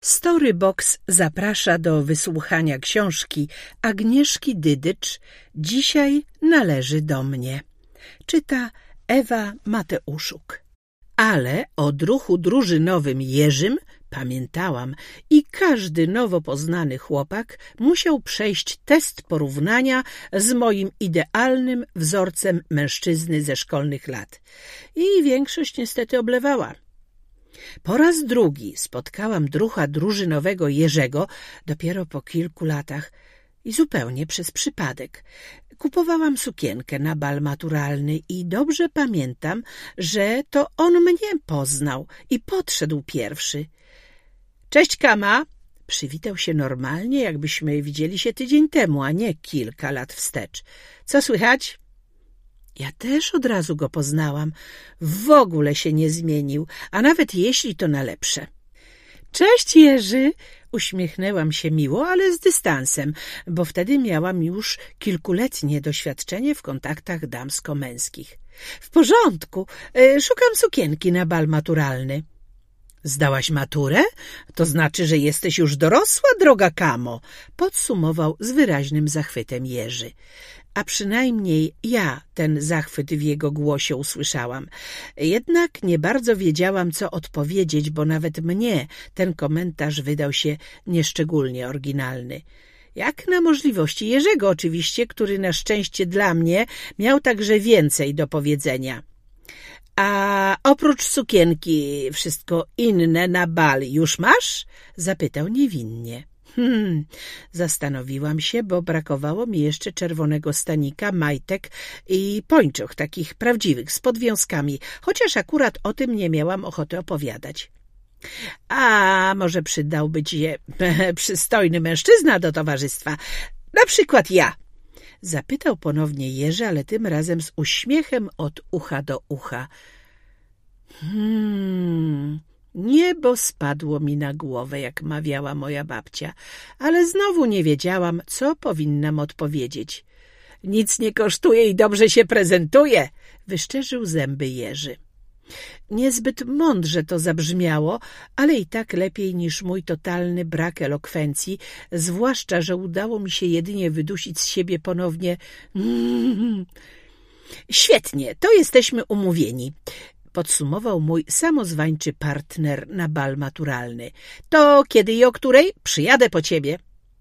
Storybox zaprasza do wysłuchania książki Agnieszki Dydycz Dzisiaj należy do mnie. Czyta Ewa Mateuszuk. Ale o druhu drużynowym Jerzym pamiętałam i każdy nowo poznany chłopak musiał przejść test porównania z moim idealnym wzorcem mężczyzny ze szkolnych lat. I większość niestety oblewała. Po raz drugi spotkałam druha drużynowego Jerzego dopiero po kilku latach i zupełnie przez przypadek. Kupowałam sukienkę na bal maturalny i dobrze pamiętam, że to on mnie poznał i podszedł pierwszy. — Cześć, Kama! — przywitał się normalnie, jakbyśmy widzieli się tydzień temu, a nie kilka lat wstecz. — Co słychać? Ja też od razu go poznałam. W ogóle się nie zmienił, a nawet jeśli to na lepsze. — Cześć, Jerzy! Uśmiechnęłam się miło, ale z dystansem, bo wtedy miałam już kilkuletnie doświadczenie w kontaktach damsko-męskich. — W porządku, szukam sukienki na bal maturalny. — Zdałaś maturę? To znaczy, że jesteś już dorosła, droga Kamo! Podsumował z wyraźnym zachwytem Jerzy. A przynajmniej ja ten zachwyt w jego głosie usłyszałam. Jednak nie bardzo wiedziałam, co odpowiedzieć, bo nawet mnie ten komentarz wydał się nieszczególnie oryginalny. Jak na możliwości Jerzego oczywiście, który na szczęście dla mnie miał także więcej do powiedzenia. — A oprócz sukienki wszystko inne na bal już masz? — zapytał niewinnie. Zastanowiłam się, bo brakowało mi jeszcze czerwonego stanika, majtek i pończoch, takich prawdziwych, z podwiązkami, chociaż akurat o tym nie miałam ochoty opowiadać. — A może przydałby ci się przystojny mężczyzna do towarzystwa? Na przykład ja! — zapytał ponownie Jerzy, ale tym razem z uśmiechem od ucha do ucha. Niebo spadło mi na głowę, jak mawiała moja babcia, ale znowu nie wiedziałam, co powinnam odpowiedzieć. — Nic nie kosztuje i dobrze się prezentuje! — wyszczerzył zęby Jerzy. Niezbyt mądrze to zabrzmiało, ale i tak lepiej niż mój totalny brak elokwencji, zwłaszcza, że udało mi się jedynie wydusić z siebie ponownie Świetnie, to jesteśmy umówieni. Podsumował mój samozwańczy partner na bal maturalny. To kiedy i o której? Przyjadę po ciebie.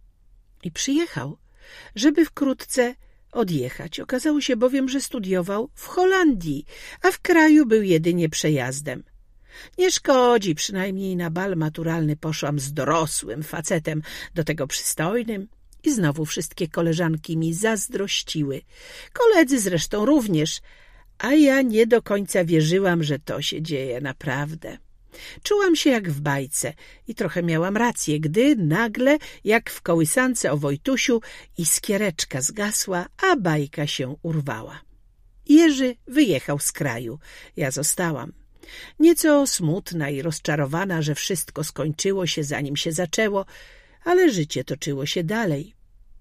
I przyjechał, żeby wkrótce odjechać. Okazało się bowiem, że studiował w Holandii, a w kraju był jedynie przejazdem. Nie szkodzi, przynajmniej na bal maturalny poszłam z dorosłym facetem, do tego przystojnym. I znowu wszystkie koleżanki mi zazdrościły. Koledzy zresztą również, a ja nie do końca wierzyłam, że to się dzieje naprawdę. Czułam się jak w bajce i trochę miałam rację, gdy nagle, jak w kołysance o Wojtusiu, iskiereczka zgasła, a bajka się urwała. Jerzy wyjechał z kraju. Ja zostałam. Nieco smutna i rozczarowana, że wszystko skończyło się, zanim się zaczęło, ale życie toczyło się dalej.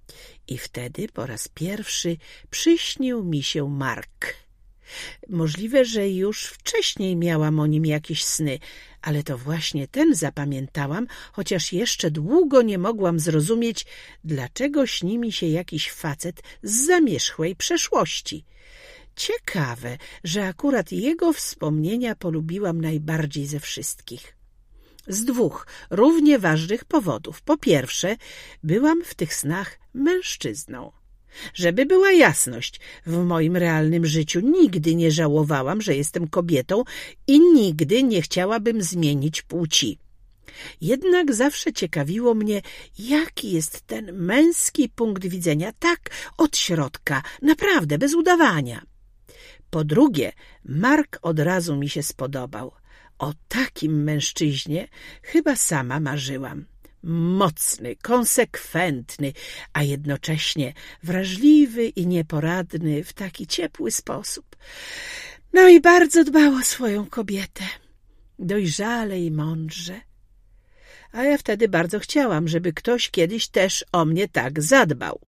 I wtedy po raz pierwszy przyśnił mi się Mark. Możliwe, że już wcześniej miałam o nim jakieś sny, ale to właśnie ten zapamiętałam, chociaż jeszcze długo nie mogłam zrozumieć, dlaczego śni mi się jakiś facet z zamierzchłej przeszłości. Ciekawe, że akurat jego wspomnienia polubiłam najbardziej ze wszystkich. Z dwóch równie ważnych powodów. Po pierwsze, byłam w tych snach mężczyzną. Żeby była jasność, w moim realnym życiu nigdy nie żałowałam, że jestem kobietą i nigdy nie chciałabym zmienić płci. Jednak zawsze ciekawiło mnie, jaki jest ten męski punkt widzenia, tak od środka, naprawdę, bez udawania. Po drugie, Mark od razu mi się spodobał. O takim mężczyźnie chyba sama marzyłam. Mocny, konsekwentny, a jednocześnie wrażliwy i nieporadny w taki ciepły sposób. No i bardzo dbał o swoją kobietę. Dojrzale i mądrze. A ja wtedy bardzo chciałam, żeby ktoś kiedyś też o mnie tak zadbał.